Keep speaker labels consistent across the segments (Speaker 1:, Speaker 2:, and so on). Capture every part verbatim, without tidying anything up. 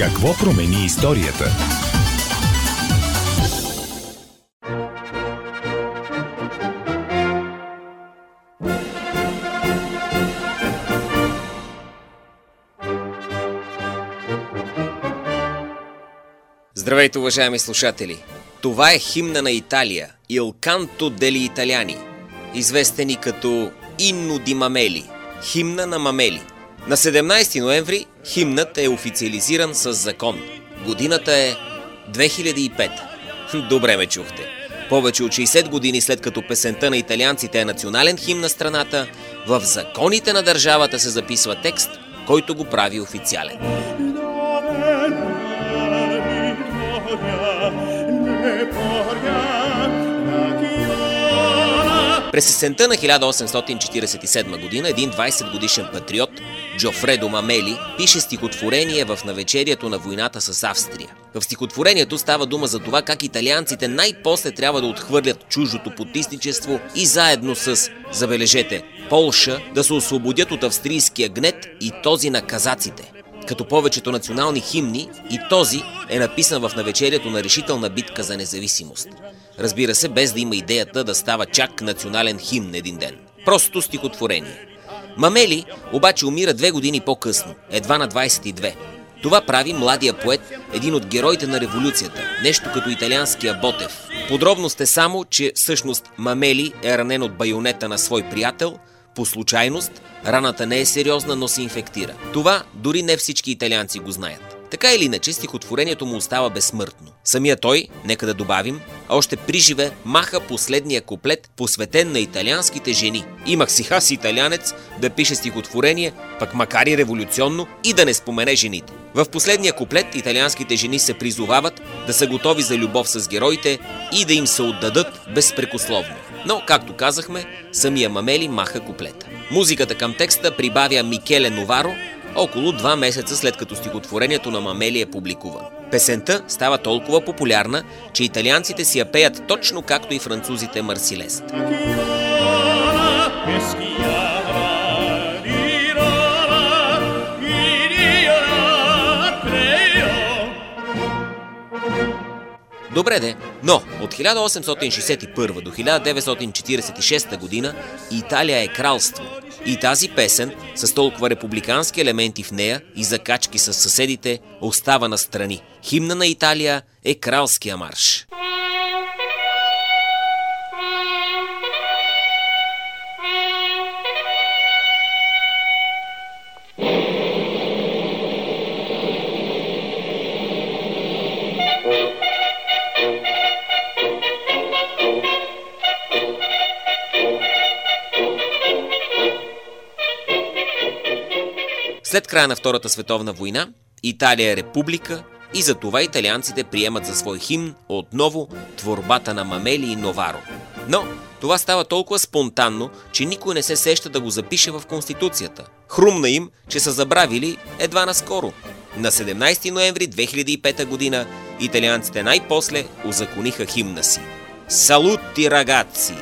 Speaker 1: Какво промени историята?
Speaker 2: Здравейте, уважаеми слушатели! Това е химна на Италия, Il Canto degli Italiani, известен и като Inno di Mameli, химна на Мамели. На седемнайсети ноември химнът е официализиран с закон. Годината е две хиляди и пета. Добре ме чухте. Повече от шейсет години след като песента на италианците е национален химн на страната, в законите на държавата се записва текст, който го прави официален. През есента на хиляда осемстотин четирийсет и седма година един двайсет годишен патриот, Джофредо Мамели, пише стихотворение в навечерието на войната с Австрия. В стихотворението става дума за това как италианците най-после трябва да отхвърлят чуждото потисничество и заедно с, забележете, Полша, да се освободят от австрийския гнет и този на казаците. Като повечето национални химни, и този е написан в навечерието на решителна битка за независимост. Разбира се, без да има идеята да става чак национален химн един ден. Просто стихотворение. Мамели обаче умира две години по-късно, едва на двайсет и две. Това прави младия поет един от героите на революцията, нещо като италианския Ботев. Подробност е само, че всъщност Мамели е ранен от байонета на свой приятел. По случайност, раната не е сериозна, но се инфектира. Това дори не всички италианци го знаят. Така или иначе, стихотворението му остава безсмъртно. Самия той, нека да добавим, още приживе маха последния куплет, посветен на италианските жени. Имах си хас италянец да пише стихотворение, пък макар и революционно, и да не спомене жените. В последния куплет италианските жени се призовават да са готови за любов с героите и да им се отдадат безпрекословно. Но, както казахме, самия Мамели маха куплета. Музиката към текста прибавя Микеле Новаро, около два месеца след като стихотворението на Мамели е публикувано. Песента става толкова популярна, че италианците си я пеят точно както и французите Марсилест. Добре де, но от хиляда осемстотин шейсет и първа до хиляда деветстотин четирийсет и шеста година Италия е кралство. И тази песен, с толкова републикански елементи в нея и закачки с съседите, остава настрани. Химна на Италия е кралския марш. След края на Втората световна война, Италия е република и затова италианците приемат за свой химн отново творбата на Мамели и Новаро. Но това става толкова спонтанно, че никой не се сеща да го запише в Конституцията. Хрумна им, че са забравили едва наскоро. На седемнайсети ноември две хиляди и пета година италианците най-после узакониха химна си. Салути, рагаци!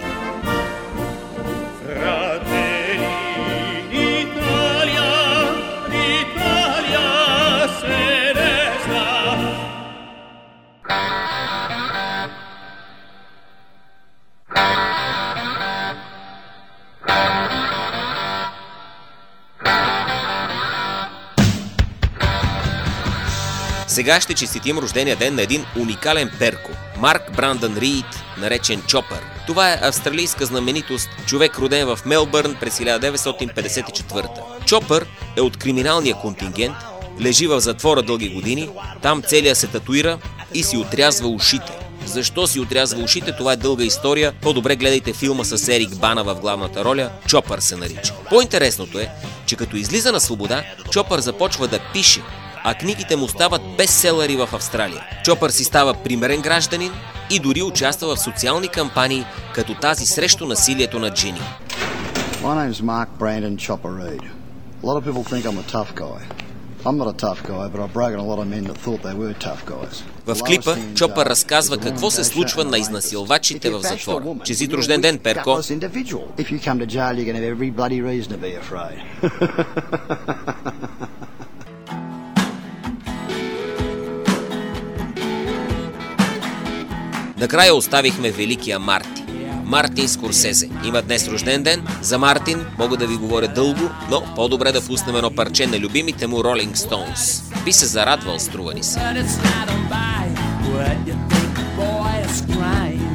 Speaker 2: Сега ще честитим рождения ден на един уникален перко – Марк Брандън Рийд, наречен Чопър. Това е австралийска знаменитост, човек роден в Мелбърн през хиляда деветстотин петдесет и четвърта. Чопър е от криминалния контингент, лежи в затвора дълги години, там целия се татуира и си отрязва ушите. Защо си отрязва ушите, това е дълга история. По-добре гледайте филма с Ерик Бана в главната роля, Чопър се нарича. По-интересното е, че като излиза на свобода, Чопър започва да пише, а книгите му стават бестселъри в Австралия. Чопър си става примерен гражданин и дори участва в социални кампании, като тази срещу насилието над жени.
Speaker 3: My name's Mark Brandon Chopper Reid. A lot of people think I'm a tough guy. I'm not a tough guy, but I've broken a lot of men that thought they were tough guys.
Speaker 2: В клипа Чопър разказва какво се случва на изнасилвачите в затвора. Честит рожден ден, Перко!
Speaker 3: If you come to jail, you're going to have every bloody reason to be afraid.
Speaker 2: Накрая оставихме великия Марти. Мартин Скорсезе има днес рожден ден. За Мартин мога да ви говоря дълго, но по-добре да пуснем едно парче на любимите му Rolling Stones. Би се зарадвал, струва ни се.